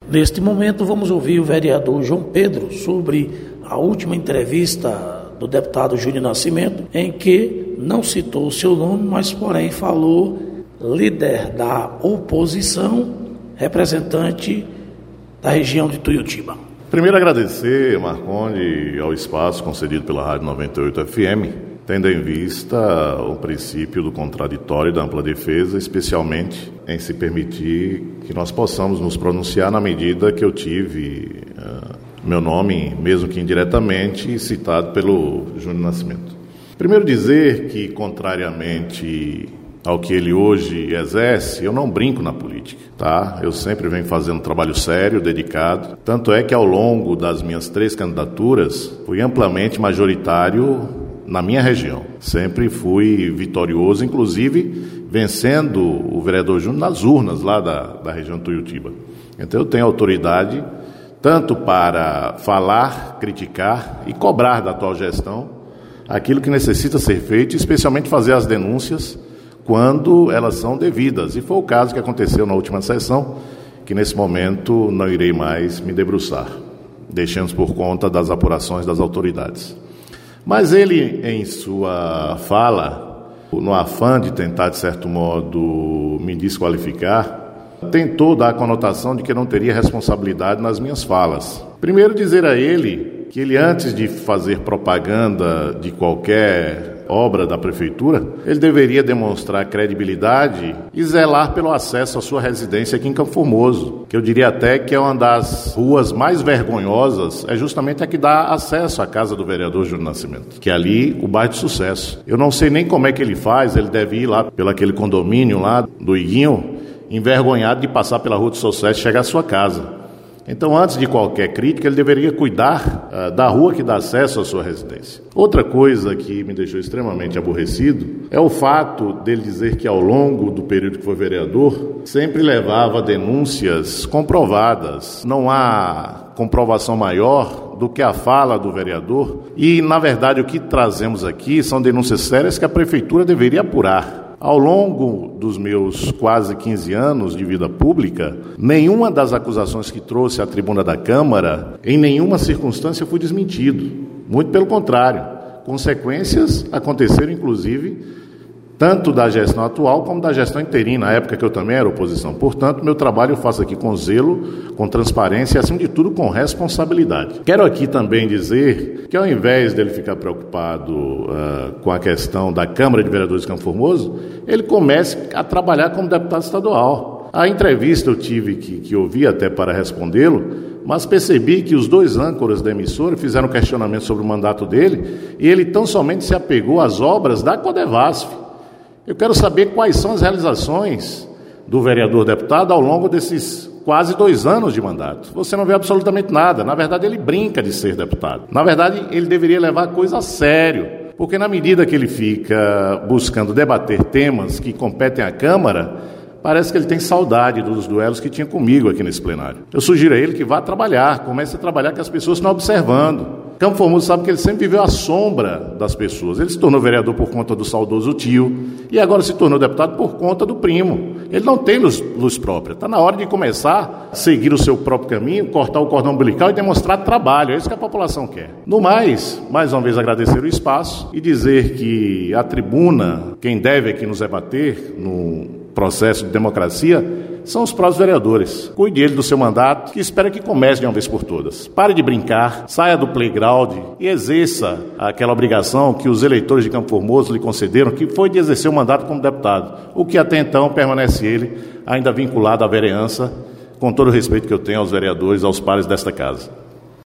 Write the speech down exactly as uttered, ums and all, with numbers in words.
Neste momento vamos ouvir o vereador João Pedro sobre a última entrevista do deputado Júnior Nascimento, em que não citou o seu nome, mas porém falou líder da oposição, representante da região de Tuiutiba. Primeiro agradecer, Marconde, ao espaço concedido pela Rádio noventa e oito F M, tendo em vista o princípio do contraditório e da ampla defesa, especialmente em se permitir que nós possamos nos pronunciar na medida que eu tive uh, meu nome, mesmo que indiretamente, citado pelo Júnior Nascimento. Primeiro dizer que, contrariamente ao que ele hoje exerce, eu não brinco na política, tá? Eu sempre venho fazendo um trabalho sério, dedicado. Tanto é que ao longo das minhas três candidaturas, fui amplamente majoritário na minha região. Sempre fui vitorioso, inclusive vencendo o vereador Júnior nas urnas lá da, da região de Tuiutiba. Então eu tenho autoridade tanto para falar, criticar e cobrar da atual gestão aquilo que necessita ser feito, especialmente fazer as denúncias quando elas são devidas. E foi o caso que aconteceu na última sessão, que nesse momento não irei mais me debruçar, deixando por conta das apurações das autoridades. Mas ele, em sua fala, no afã de tentar, de certo modo, me desqualificar, tentou dar a conotação de que eu não teria responsabilidade nas minhas falas. Primeiro dizer a ele que ele, antes de fazer propaganda de qualquer obra da prefeitura, ele deveria demonstrar credibilidade e zelar pelo acesso à sua residência aqui em Campo Formoso, que eu diria até que é uma das ruas mais vergonhosas, é justamente a que dá acesso à casa do vereador Júnior Nascimento, que é ali o bairro de Sucesso. Eu não sei nem como é que ele faz, ele deve ir lá pelo aquele condomínio lá do Iguinho, envergonhado de passar pela rua de Sucesso e chegar à sua casa. Então, antes de qualquer crítica, ele deveria cuidar uh, da rua que dá acesso à sua residência. Outra coisa que me deixou extremamente aborrecido é o fato dele dizer que, ao longo do período que foi vereador, sempre levava denúncias comprovadas. Não há comprovação maior do que a fala do vereador. E, na verdade, o que trazemos aqui são denúncias sérias que a prefeitura deveria apurar. Ao longo dos meus quase quinze anos de vida pública, nenhuma das acusações que trouxe à tribuna da Câmara, em nenhuma circunstância fui desmentido. Muito pelo contrário. Consequências aconteceram, inclusive, tanto da gestão atual como da gestão interina, na época que eu também era oposição. Portanto, meu trabalho eu faço aqui com zelo, com transparência e, acima de tudo, com responsabilidade. Quero aqui também dizer que, ao invés dele ficar preocupado uh, com a questão da Câmara de Vereadores de Campo Formoso, ele comece a trabalhar como deputado estadual. A entrevista eu tive que, que ouvir até para respondê-lo, mas percebi que os dois âncoras da emissora fizeram questionamento sobre o mandato dele e ele tão somente se apegou às obras da Codevasf. Eu quero saber quais são as realizações do vereador deputado ao longo desses quase dois anos de mandato. Você não vê absolutamente nada. Na verdade, ele brinca de ser deputado. Na verdade, ele deveria levar a coisa a sério, porque na medida que ele fica buscando debater temas que competem à Câmara, parece que ele tem saudade dos duelos que tinha comigo aqui nesse plenário. Eu sugiro a ele que vá trabalhar, comece a trabalhar, que as pessoas estão observando. Campo Formoso sabe que ele sempre viveu à sombra das pessoas. Ele se tornou vereador por conta do saudoso tio e agora se tornou deputado por conta do primo. Ele não tem luz, luz própria. Está na hora de começar a seguir o seu próprio caminho, cortar o cordão umbilical e demonstrar trabalho. É isso que a população quer. No mais, mais uma vez agradecer o espaço e dizer que a tribuna, quem deve aqui nos debater no processo de democracia, são os próprios vereadores. Cuide ele do seu mandato, que espera que comece de uma vez por todas. Pare de brincar, saia do playground e exerça aquela obrigação que os eleitores de Campo Formoso lhe concederam, que foi de exercer o mandato como deputado, o que até então permanece ele ainda vinculado à vereança, com todo o respeito que eu tenho aos vereadores, aos pares desta casa.